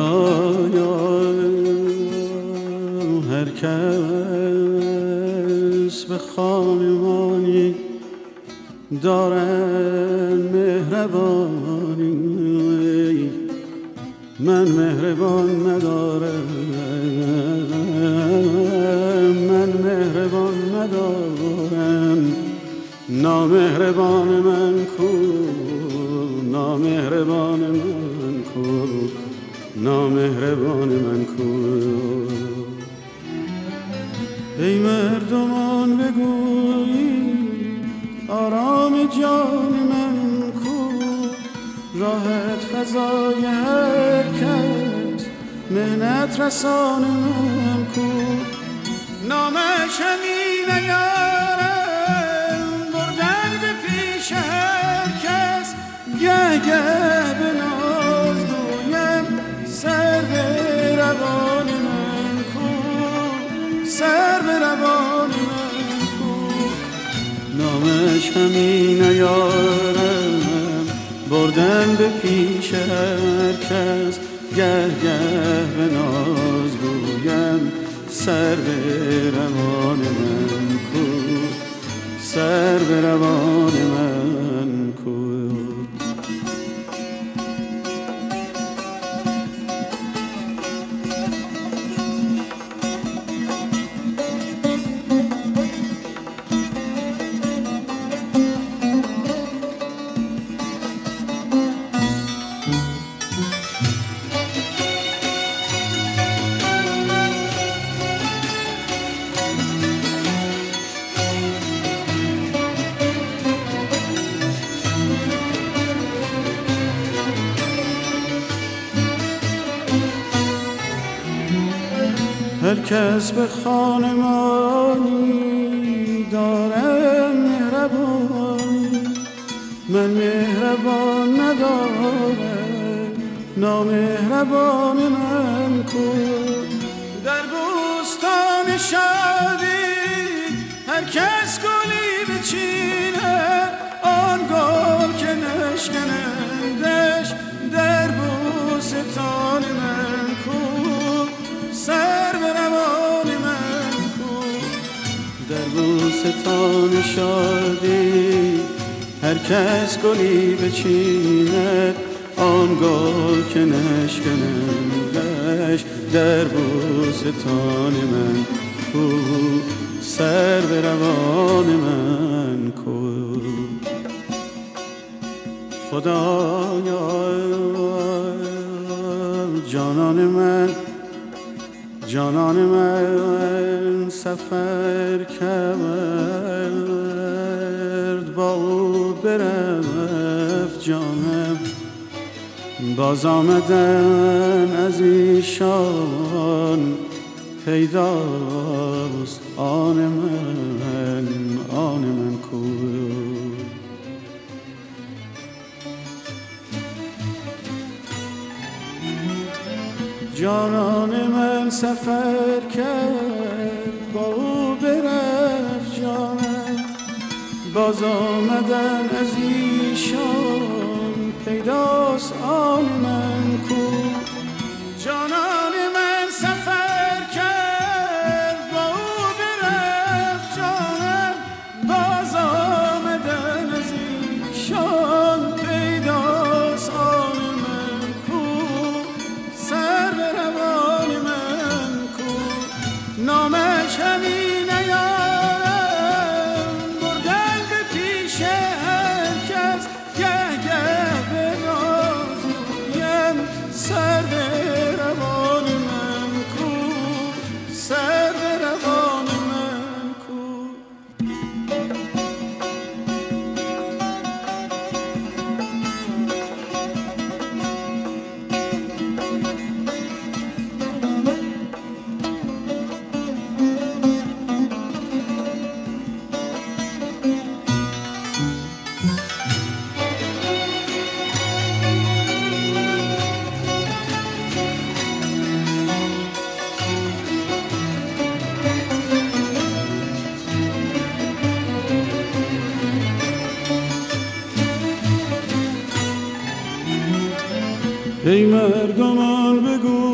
خدایا هر کس به خانمانی دارن مهربانی، من مهربان ندارم، من مهربان ندارم. نامهربان من کو، نامهربان من کو، نامهربان من کو. ای مردمان بگویید آرام جان من کو، راحت فضای هر کس مهنت رسان من کو. نامش همین یارم بردن به پیش هر کس، گه گه به ناز گویم سر به روان من کو، سر به روان من کو. نامش همین یارم بردن به پیش هر کس، گه گه به ناز گویم سر به روان من کو، سر به روان من کو. هر کس به خانمانی دارم مهربانی، من مهربان ندارم، نامهربان من کو. در بوستان شادی هر کس گلی بچیند، آن گل که نشکنندش در بوستان من کو، سر به روان من کو. در بوستان شادی هر کس گلی بچیند، آن گل که نشکنندش در بوستان من کو، سر به روان من کو. خدایا جانان من، جانان من سفر کرد، با او برفت جانم، باز آمدن از ایشان پیداست آن من، آن من کو. جانان من سفر کرد، با او برفت جانم، باز آمدن از ایشان پیداست آن من کو. جانان من سفر کرد، با او برفت جانم، باز آمدن از ایشان پیداست آن من کو، سر به روان من کو. نامش همین یارم بردن به پیش هر کس، گه گه به ناز گویم سر به روان من کو، سر به روان من کو. ای مردمان بگو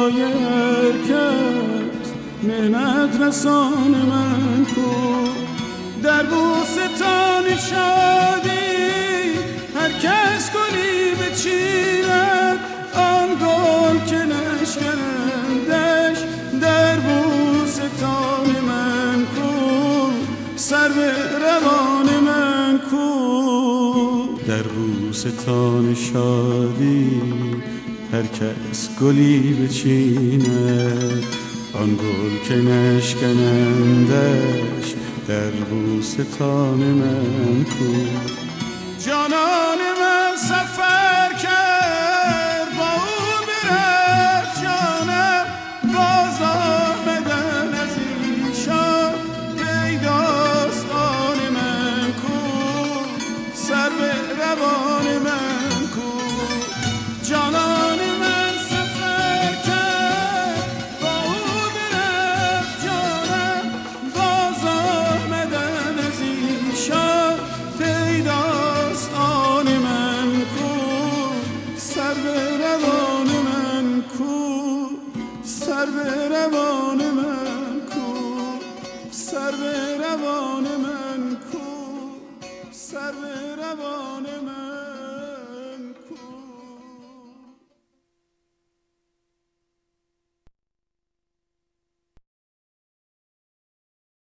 برای هرکس مهنت رسان من کو در بوستان شادی هر کس گلی بچیند آن گل که نشکندش در بوستان من کو سر به روان من کو در بوستان شادی هر کس گلی بچیند آن گل که نشکنندش در بوستان من کو جانان من سفر کرد با او برفت جانم باز آمدن از ایشان پیداست آن من کو سر به روان من کو جانان من سفر کرد با او برفت جانم باز آمدن از ایشان پیداست آن من کو سر به روان من کو سر به روان من کو سر به روان من کو سر به روان من